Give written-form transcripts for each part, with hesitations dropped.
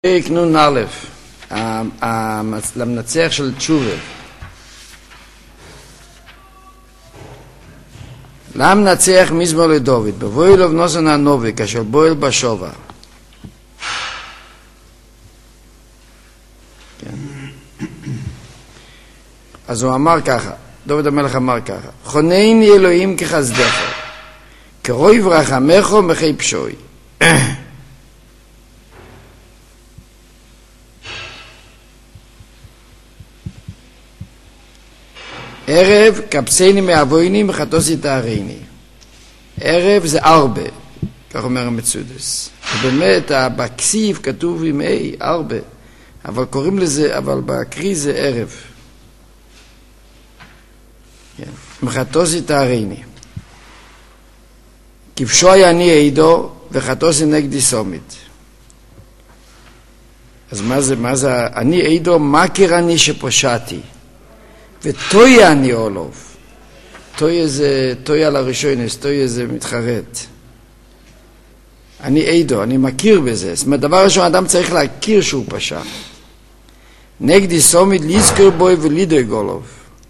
פרק נ"א, למנצח של תשובה. למנצח מזמור לדוד, בבואי לו בנוסן הנובי, כאשר בועל בשובע. אז הוא אמר ככה, דוד המלך אמר ככה, חונני אלוהים כחסדך, כרוי ורחמך מחי פשוי. ערב קפסני מאבויני מחתוסי תאריני. ערב זה ארבע, כך אומר המצודס. ובאמת בכסיב כתוב עם ארבע, אבל קוראים לזה, אבל בקריא זה ערב. מחתוסי תאריני. כפשוי אני עידו וחתוסי נגדי סומית. אז מה זה אני עידו? מכיר אני שפושעתי. וטויה אני אולוב. טויה זה, טויה לראשונס, טויה זה מתחרט. אני עידו, אני מכיר בזה. זאת אומרת, דבר ראשון, אדם צריך להכיר שהוא פשע. נגדי סומית לזכור בוי ולידוי אולוב.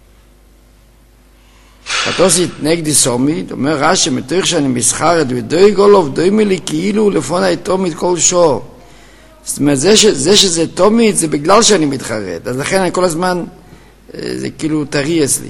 חתוסית נגדי סומית, אומר רש"י, מתוך שאני מסחרת ודוי אולוב, דוי מלי כאילו לפונה תומית כל שור. זאת אומרת, זה שזה תומית, זה בגלל שאני מתחרט. אז לכן אני כל הזמן... זה כאילו טרי אצלי.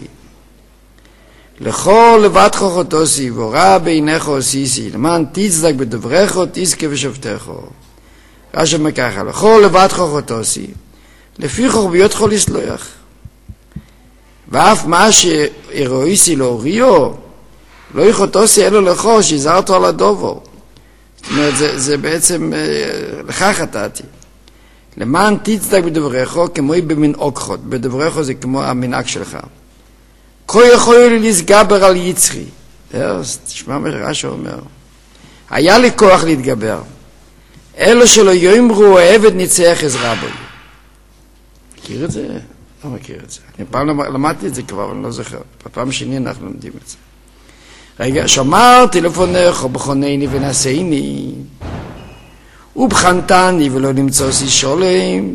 לכל לבד חוכותוסי ורע בעיניך עושיסי, למען תצדק בדבריך תזכה ושבתך. רש"י אומר ככה, לכל לבד חוכותוסי, לפי חורביות יכול לסלוח. ואף מה שאירואיסי להוריו, לא יכותוסי אלו לכו, שיזרתו על הדובו. זאת אומרת, זה בעצם לך חטאתי. למען תצדק בדבריך כמו במין אוקחות, בדבריך זה כמו המנהג שלך. כה יכול לי לסגבר על יצרי. תשמע מה רש"י אומר. היה לי כוח להתגבר. אלו שלא יאמרו העבד ניצח עזרא בו. מכיר את זה? לא מכיר את זה. אני פעם למדתי את זה כבר, אני לא זוכר. בפעם שני אנחנו לומדים את זה. רגע, שמרתי לפונך ובחונני ונשאיני. ובחנתני ולא נמצא סי שולם,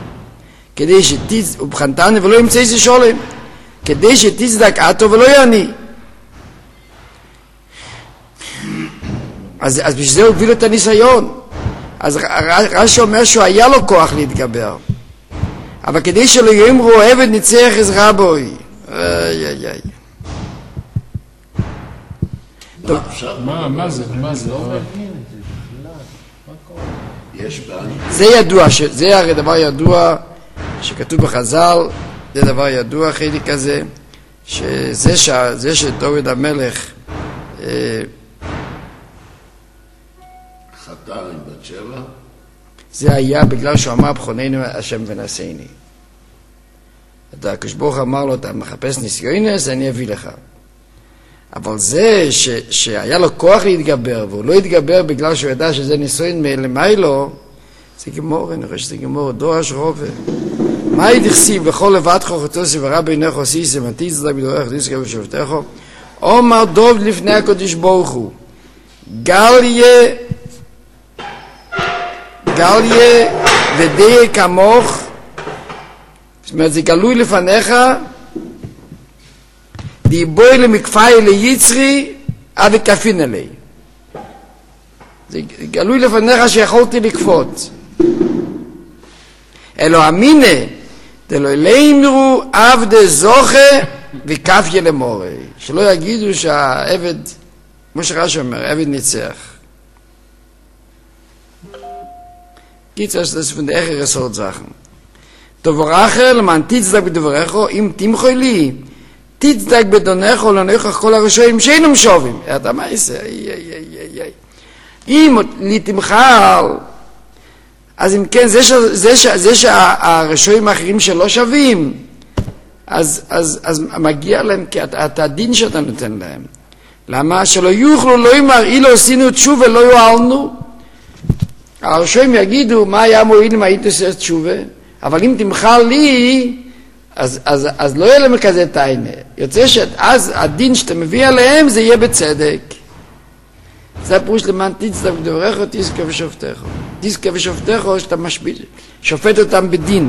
ובחנתני ולא נמצא סי שולם, כדי שתצדק אתו ולא יעני. אז בשביל זה הוא הוביל את הניסיון. אז רש"י אומר שהוא היה לו כוח להתגבר, אבל כדי שלא יאמרו עבד ניצח עזרא בוי. מה זה? זה ידוע, זה הרי דבר ידוע שכתוב בחז"ל, זה דבר ידוע חלק כזה, שזה שדוד המלך חטא עם בת שבע, זה היה בגלל שהוא אמר בחוננו השם ונשאיני. הקדוש ברוך הוא אמר לו, אתה מחפש ניסיונס, אני אביא לך. אבל זה שהיה לו כוח להתגבר, והוא לא התגבר בגלל שהוא ידע שזה ניסיון מלמיילו, זה גמור, אני חושב שזה גמור, דורש רובה. מה ידחסיב לכל לבד חוכתוסי ורע בעיניך עושיסי, מתי צדק בדבריך תזכה ושבתך? אומר דוד לפני הקדוש ברוך הוא, גליה ודיה כמוך, זאת אומרת, זה גלוי לפניך, דיבוי למקפאי ליצרי עד כפין עלי. זה גלוי לפניך שיכולתי לקפוץ. אלו אמינה דלו אלימרו עבדי זוכה וכפיה למורי. שלא יגידו שהעבד, כמו שרש"י אומר, עבד ניצח. קיצר שזה פון דער רסורט זאכן. דברך למען תצדק בדבריך, אם תמחוי לי תצדק בדונך או לנכח כל הרשעים שאינם שווים. אתה מה יעשה? אם לי תמחל, אז אם כן, זה שהרשעים האחרים שלא שווים, אז מגיע להם, כי אתה הדין שאתה נותן להם. למה? שלא יוכלו, לא יאמר, אילו עשינו תשובה, לא יועלנו. הרשעים יגידו, מה היה מועיל אם היית עושה תשובה? אבל אם תמחל לי, אז לא יהיה להם כזה טיינה. יוצא שאז הדין שאתה מביא עליהם זה יהיה בצדק. זה הפירוש למען תצדק בדבריך, תזכה ושופטיך. תזכה ושופטיך, שאתה שופט אותם בדין.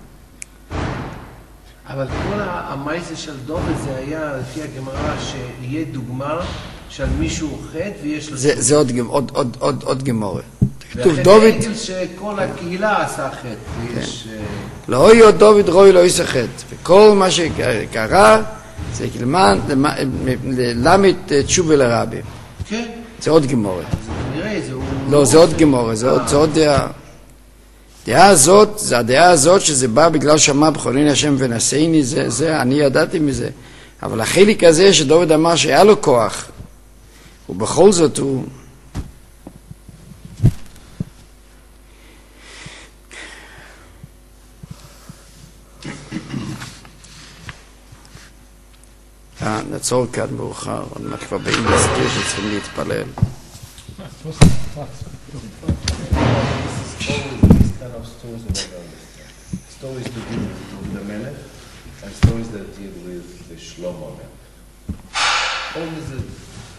אבל כל המייסה של דוד זה היה, לפי הגמרא, שיהיה דוגמה של מישהו חטא ויש לו... זה עוד גמורה. כתוב דוד... שכל הקהילה עשה חטא. לא יהיה דוד רוי לא יעשה חטא. וכל מה שקרה זה כלמן למד תשובה לרבי. כן. זה עוד גמורה. נראה, זה... לא, זה עוד גמורה, זה עוד דעה. הדעה הזאת, זה הדעה הזאת שזה בא בגלל שמע בחולין השם ונשאני, זה, אני ידעתי מזה. אבל החלק הזה שדוד אמר שהיה לו כוח, ובכל זאת הוא... נעצור כאן מאוחר, עוד מעט כבר באים להזכיר שצריכים להתפלל. Stories to deal with the Melech and stories that deal with the Shlomo. All is